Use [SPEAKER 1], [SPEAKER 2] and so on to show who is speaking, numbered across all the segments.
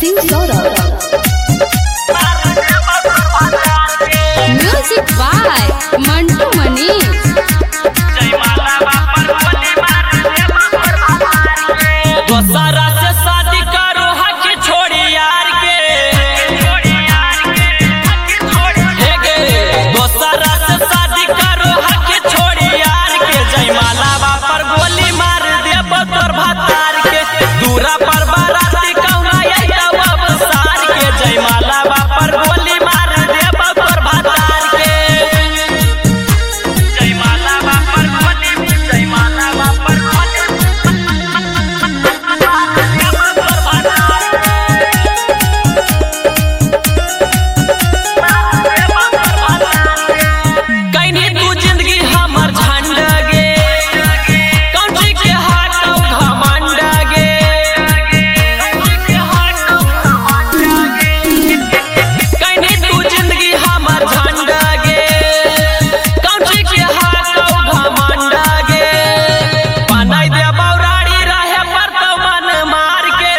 [SPEAKER 1] Sing Saurabh. Music by Mantu Manish.
[SPEAKER 2] दोसरा से शादी करो हक छोड़ी यार के, दोसरा से शादी करो हक छोड़ी यार के। जयमाला पर गोली मार देब तोर भतार के, दूरा पर बाराती कौना अब सार के। जयमाला पर गोली मार देब तोर भतार के, जयमाला पर गोली, जयमाला पर गोली। कहीं तू जिंदगी हमर झंड गे, कौची के हाटौ घमंड गे, कहीं तू जिंदगी हमर झंड गे, कौची के हाटौ घमंड गे। बनाई दे बौराड़ी रहे पर तो मन मार के,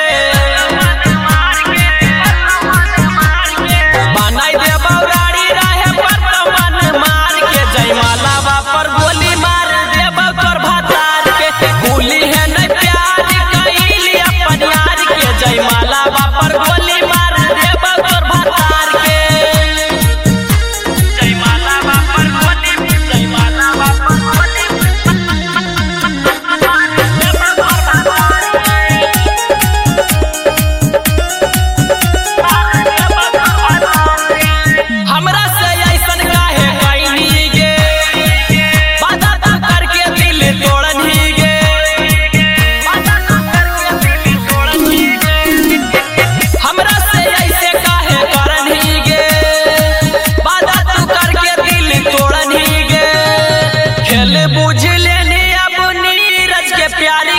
[SPEAKER 2] बनाई दे बौराड़ी रहे पर तो मन मार के। जयमाला पर गोली मार देब तोर भतार के, गोली है न प्यार कइली अपन यार के। जयमाला पर गोली मार देब तोर भतार के, जयमाला पर गोली, जयमाला पर गोली। हमरा से ऐसन काहे कइनी गे, वादा तू करके दिल तोड़नी गे, वादा तू करके दिल तोड़नी गे। हमरा से ऐसे काहे करनी गे, वादा तू करके दिल तोड़नी गे। खेल बुझ लेनी अब नीरज के प्यार